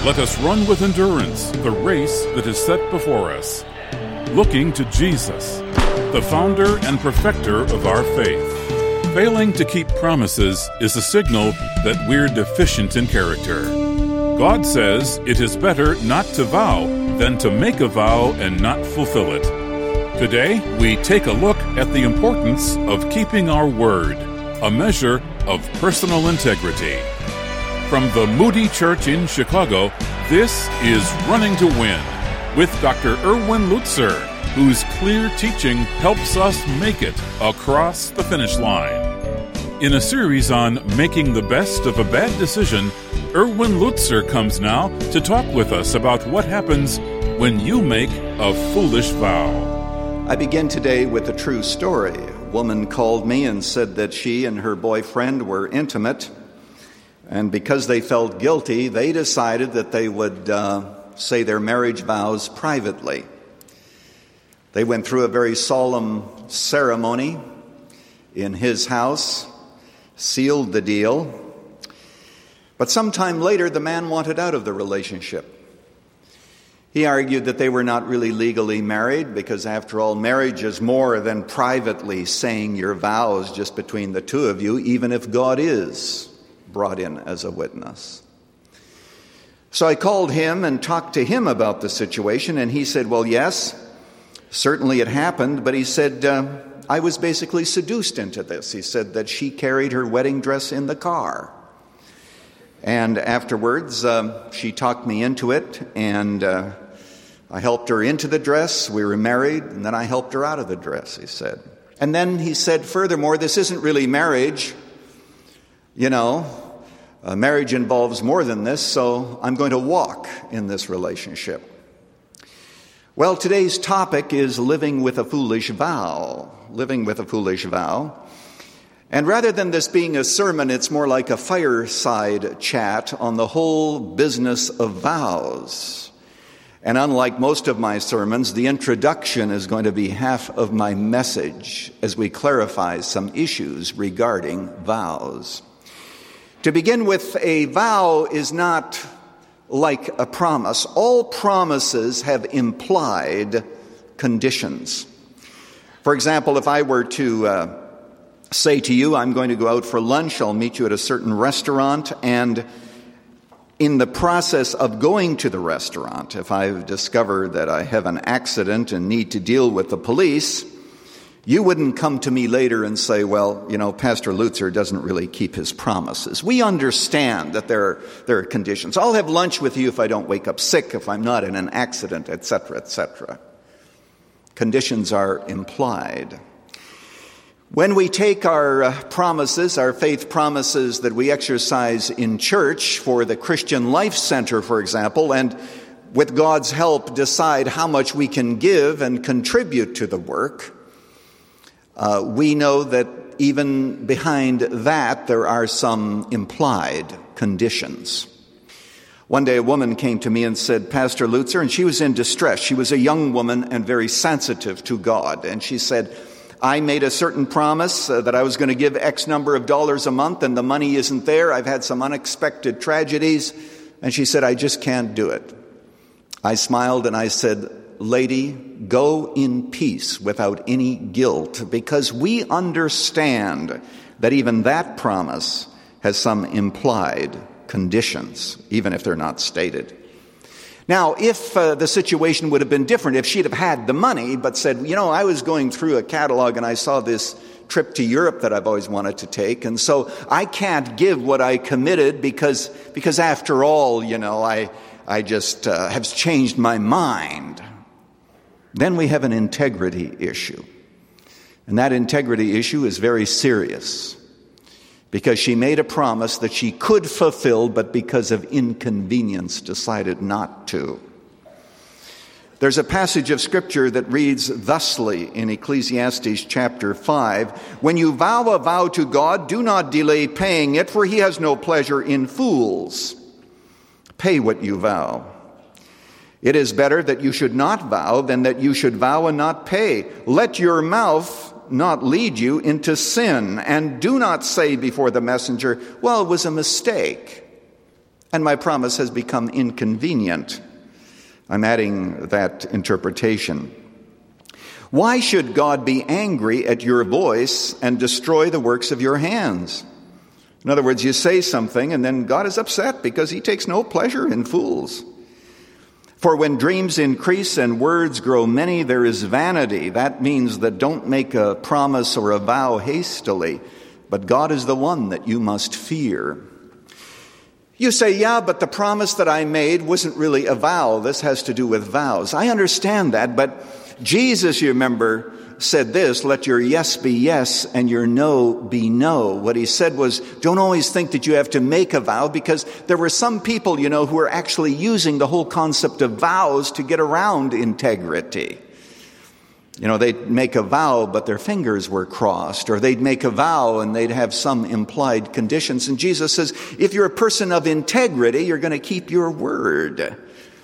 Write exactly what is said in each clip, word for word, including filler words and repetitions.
Let us run with endurance the race that is set before us, looking to Jesus, the founder and perfecter of our faith. Failing to keep promises is a signal that we're deficient in character. God says it is better not to vow than to make a vow and not fulfill it. Today, we take a look at the importance of keeping our word, a measure of personal integrity. From the Moody Church in Chicago, this is Running to Win with Doctor Erwin Lutzer, whose clear teaching helps us make it across the finish line. In a series on making the best of a bad decision, Erwin Lutzer comes now to talk with us about what happens when you make a foolish vow. I begin today with a true story. A woman called me and said that she and her boyfriend were intimate, and because they felt guilty, they decided that they would uh, say their marriage vows privately. They went through a very solemn ceremony in his house, sealed the deal. But sometime later, the man wanted out of the relationship. He argued that they were not really legally married because, after all, marriage is more than privately saying your vows just between the two of you, even if God is brought in as a witness. So I called him and talked to him about the situation, and he said, well, yes, certainly it happened, but he said, uh, I was basically seduced into this. He said that she carried her wedding dress in the car. And afterwards, uh, she talked me into it, and uh, I helped her into the dress. We were married, and then I helped her out of the dress, he said. And then he said, furthermore, this isn't really marriage. You know, uh, marriage involves more than this, so I'm going to walk in this relationship. Well, today's topic is living with a foolish vow. Living with a foolish vow. And rather than this being a sermon, it's more like a fireside chat on the whole business of vows. And unlike most of my sermons, the introduction is going to be half of my message as we clarify some issues regarding vows. To begin with, a vow is not like a promise. All promises have implied conditions. For example, if I were to uh, say to you, I'm going to go out for lunch, I'll meet you at a certain restaurant, and in the process of going to the restaurant, if I discover that I have an accident and need to deal with the police, you wouldn't come to me later and say, well, you know, Pastor Lutzer doesn't really keep his promises. We understand that there are, there are conditions. I'll have lunch with you if I don't wake up sick, if I'm not in an accident, et cetera, et cetera. Conditions are implied. When we take our uh, promises, our faith promises that we exercise in church for the Christian Life Center, for example, and with God's help decide how much we can give and contribute to the work, uh, we know that even behind that there are some implied conditions. One day a woman came to me and said, Pastor Lutzer, and she was in distress. She was a young woman and very sensitive to God. And she said, I made a certain promise uh, that I was going to give X number of dollars a month, and the money isn't there. I've had some unexpected tragedies. And she said, I just can't do it. I smiled and I said, lady, go in peace without any guilt, because we understand that even that promise has some implied conditions, even if they're not stated. Now, if uh, the situation would have been different, if she'd have had the money but said, you know, I was going through a catalog and I saw this trip to Europe that I've always wanted to take, and so I can't give what I committed because, because after all, you know, I, I just uh, have changed my mind. Then we have an integrity issue. And that integrity issue is very serious, because she made a promise that she could fulfill, but because of inconvenience decided not to. There's a passage of Scripture that reads thusly in Ecclesiastes chapter five, when you vow a vow to God, do not delay paying it, for he has no pleasure in fools. Pay what you vow. It is better that you should not vow than that you should vow and not pay. Let your mouth not lead you into sin, and do not say before the messenger, well, it was a mistake. and my promise has become inconvenient. I'm adding that interpretation. Why should God be angry at your voice and destroy the works of your hands? In other words, you say something and then God is upset because he takes no pleasure in fools. For when dreams increase and words grow many, there is vanity. That means that don't make a promise or a vow hastily, but God is the one that you must fear. You say, yeah, but the promise that I made wasn't really a vow. This has to do with vows. I understand that, but Jesus, you remember, said this, let your yes be yes and your no be no. What he said was, don't always think that you have to make a vow, because there were some people, you know, who were actually using the whole concept of vows to get around integrity. You know, they'd make a vow, but their fingers were crossed, or they'd make a vow and they'd have some implied conditions. And Jesus says, if you're a person of integrity, you're going to keep your word.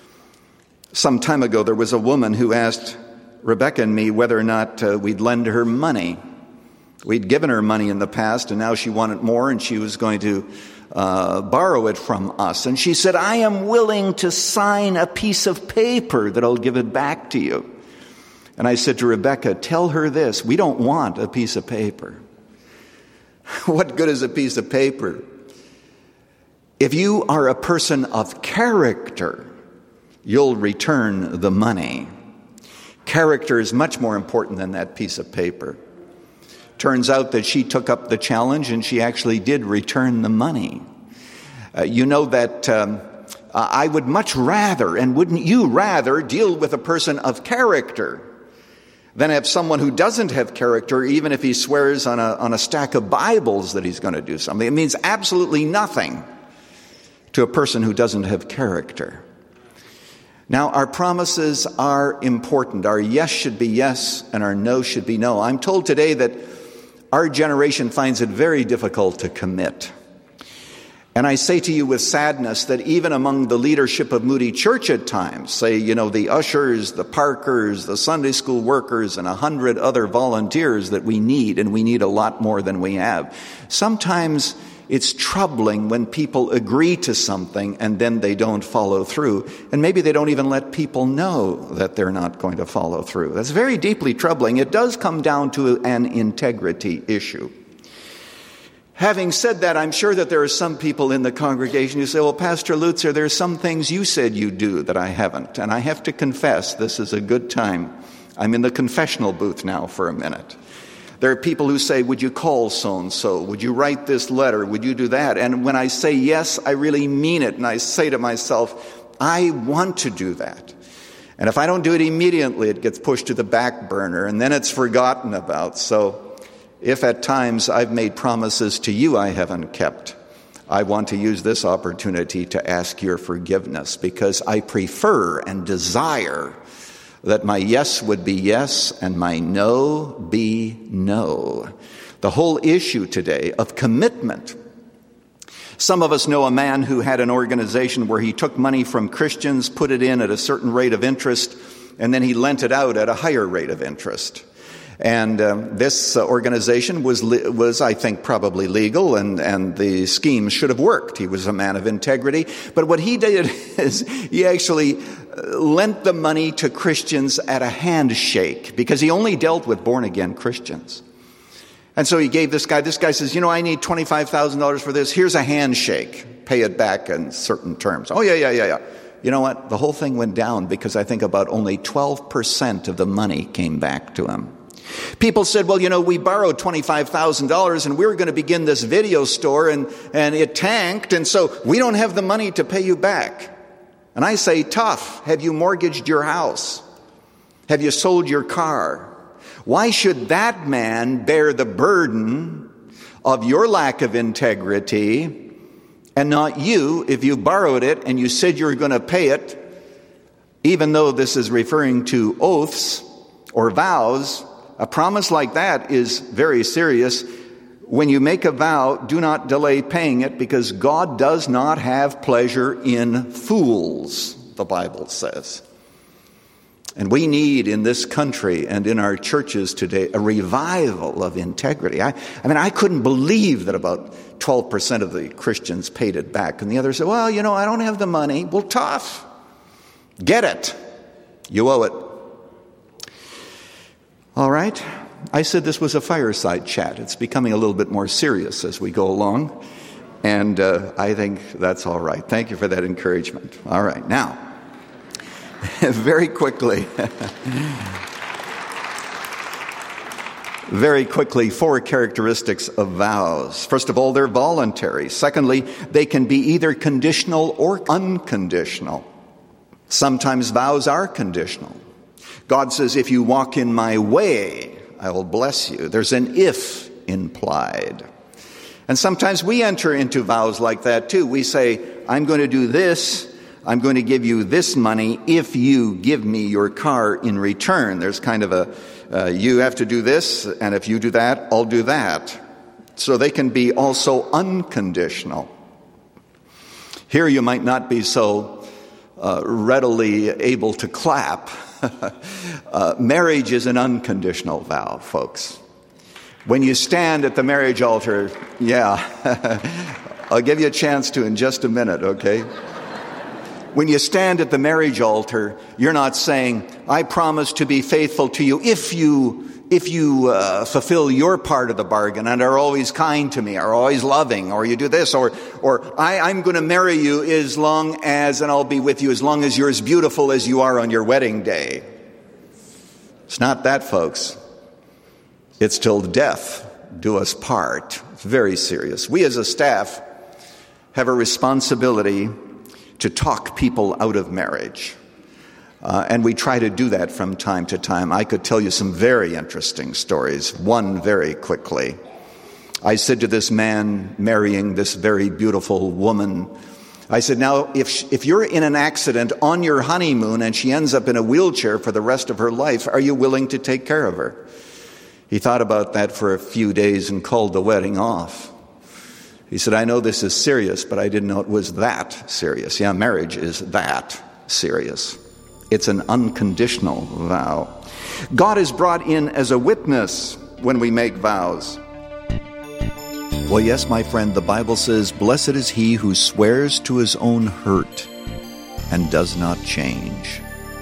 Some time ago, there was a woman who asked Rebecca and me whether or not uh, we'd lend her money. We'd given her money in the past, and now she wanted more, and she was going to uh, borrow it from us. And she said, I am willing to sign a piece of paper that I'll give it back to you. And I said to Rebecca, tell her this, we don't want a piece of paper. What good is a piece of paper? If you are a person of character, you'll return the money. Character is much more important than that piece of paper. Turns out that she took up the challenge and she actually did return the money. Uh, you know that um, I would much rather, and wouldn't you rather, deal with a person of character than have someone who doesn't have character, even if he swears on a, on a stack of Bibles that he's going to do something. It means absolutely nothing to a person who doesn't have character. Now, our promises are important. Our yes should be yes, and our no should be no. I'm told today that our generation finds it very difficult to commit. And I say to you with sadness that even among the leadership of Moody Church at times, say, you know, the ushers, the parkers, the Sunday school workers, and a hundred other volunteers that we need, and we need a lot more than we have. Sometimes it's troubling when people agree to something and then they don't follow through. And maybe they don't even let people know that they're not going to follow through. That's very deeply troubling. It does come down to an integrity issue. Having said that, I'm sure that there are some people in the congregation who say, well, Pastor Lutzer, there are some things you said you do that I haven't. And I have to confess, this is a good time. I'm in the confessional booth now for a minute. There are people who say, would you call so-and-so? Would you write this letter? Would you do that? And when I say yes, I really mean it. And I say to myself, I want to do that. And if I don't do it immediately, it gets pushed to the back burner, and then it's forgotten about. So if at times I've made promises to you I haven't kept, I want to use this opportunity to ask your forgiveness, because I prefer and desire that my yes would be yes and my no be no. The whole issue today of commitment. Some of us know a man who had an organization where he took money from Christians, put it in at a certain rate of interest, and then he lent it out at a higher rate of interest. And um, this uh, organization was, li- was, I think, probably legal, and, and the scheme should have worked. He was a man of integrity. But what he did is he actually lent the money to Christians at a handshake, because he only dealt with born-again Christians. And so he gave this guy, this guy says, you know, I need twenty-five thousand dollars for this. Here's a handshake. Pay it back in certain terms. Oh, yeah, yeah, yeah, yeah. You know what? The whole thing went down because I think about only twelve percent of the money came back to him. People said, well, you know, we borrowed twenty-five thousand dollars and we were going to begin this video store, and, and it tanked, and so we don't have the money to pay you back. And I say, tough. Have you mortgaged your house? Have you sold your car? Why should that man bear the burden of your lack of integrity and not you if you borrowed it and you said you were going to pay it, even though this is referring to oaths or vows? A promise like that is very serious. When you make a vow, do not delay paying it, because God does not have pleasure in fools, the Bible says. And we need in this country and in our churches today a revival of integrity. I, I mean, I couldn't believe that about twelve percent of the Christians paid it back. And the others said, well, you know, I don't have the money. Well, tough. Get it. You owe it. All right. I said this was a fireside chat. It's becoming a little bit more serious as we go along. And uh, I think that's all right. Thank you for that encouragement. All right. Now, very quickly, very quickly, four characteristics of vows. First of all, they're voluntary. Secondly, they can be either conditional or unconditional. Sometimes vows are conditional. God says, if you walk in my way, I will bless you. There's an if implied. And sometimes we enter into vows like that too. We say, I'm going to do this. I'm going to give you this money if you give me your car in return. There's kind of a, uh, you have to do this, and if you do that, I'll do that. So they can be also unconditional. Here you might not be so uh, readily able to clap. uh, marriage is an unconditional vow, folks. When you stand at the marriage altar, yeah, I'll give you a chance to in just a minute, okay? When you stand at the marriage altar, you're not saying, I promise to be faithful to you if you if you uh, fulfill your part of the bargain and are always kind to me, are always loving, or you do this, or or I, I'm going to marry you as long as, and I'll be with you as long as you're as beautiful as you are on your wedding day. It's not that, folks. It's till death do us part. It's very serious. We as a staff have a responsibility to talk people out of marriage. Uh, and we try to do that from time to time. I could tell you some very interesting stories. One very quickly. I said to this man marrying this very beautiful woman, I said, now, if if you're in an accident on your honeymoon and she ends up in a wheelchair for the rest of her life, are you willing to take care of her? He thought about that for a few days and called the wedding off. He said, I know this is serious, but I didn't know it was that serious. Yeah, marriage is that serious. It's an unconditional vow. God is brought in as a witness when we make vows. Well, yes, my friend, the Bible says, blessed is he who swears to his own hurt and does not change.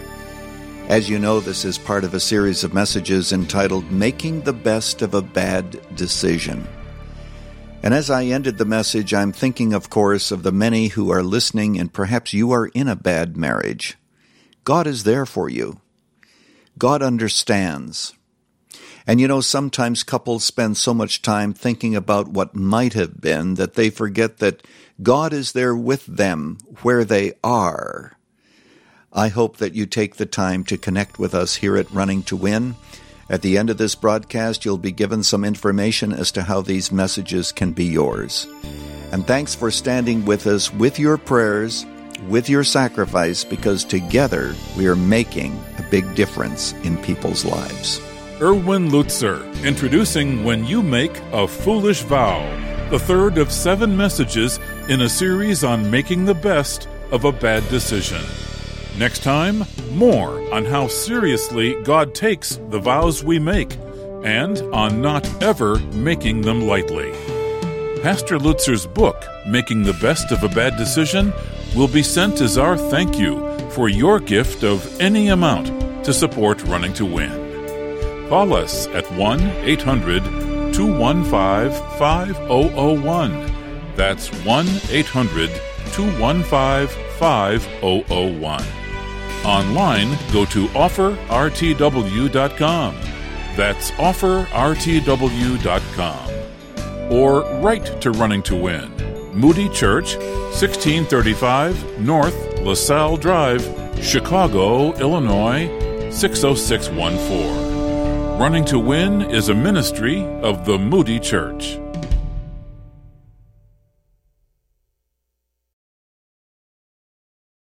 As you know, this is part of a series of messages entitled Making the Best of a Bad Decision. And as I ended the message, I'm thinking, of course, of the many who are listening, and perhaps you are in a bad marriage. God is there for you. God understands. And you know, sometimes couples spend so much time thinking about what might have been that they forget that God is there with them where they are. I hope that you take the time to connect with us here at Running to Win. At the end of this broadcast, you'll be given some information as to how these messages can be yours. And thanks for standing with us with your prayers, with your sacrifice, because together we are making a big difference in people's lives. Erwin Lutzer, introducing When You Make a Foolish Vow, the third of seven messages in a series on making the best of a bad decision. Next time, more on how seriously God takes the vows we make and on not ever making them lightly. Pastor Lutzer's book, Making the Best of a Bad Decision, will be sent as our thank you for your gift of any amount to support Running to Win. Call us at one eight hundred two one five five zero zero one. That's one eight hundred two one five five zero zero one. Online, go to offer r t w dot com. That's offer r t w dot com. Or write to Running to Win, Moody Church, sixteen thirty-five North LaSalle Drive, Chicago, Illinois, six oh six one four. Running to Win is a ministry of the Moody Church.